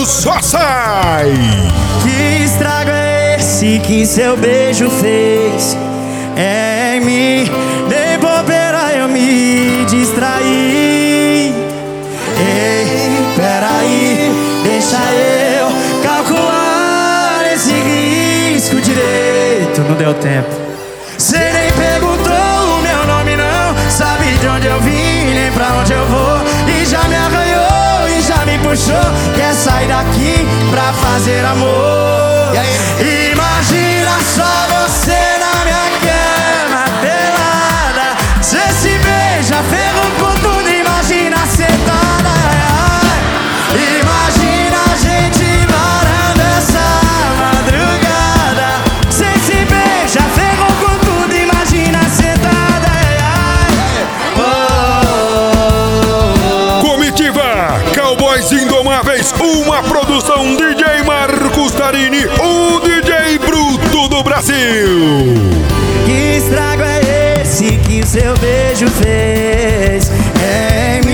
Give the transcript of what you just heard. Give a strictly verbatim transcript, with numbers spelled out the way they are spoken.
barulho só sai. Que estrago é esse que seu beijo fez em mim? Nem bobeira eu me distraí. Ei, peraí, deixa eu calcular esse risco direito. Não deu tempo. Cê nem perguntou o meu nome não, sabe de onde eu vim, nem pra onde eu vou. E já me arranhou e já me puxou, quer sair daqui pra fazer amor. Imagina só você na minha cama pelada, cê se beija, ferro com tudo, imagina sentada. Imagina a gente varando essa madrugada, cê se beija, ferro com tudo, imagina sentada. Comitiva Cowboys Indomáveis, uma produção D J Marcos Tarini, o D J bruto do Brasil. Que estrago é esse que o seu beijo fez em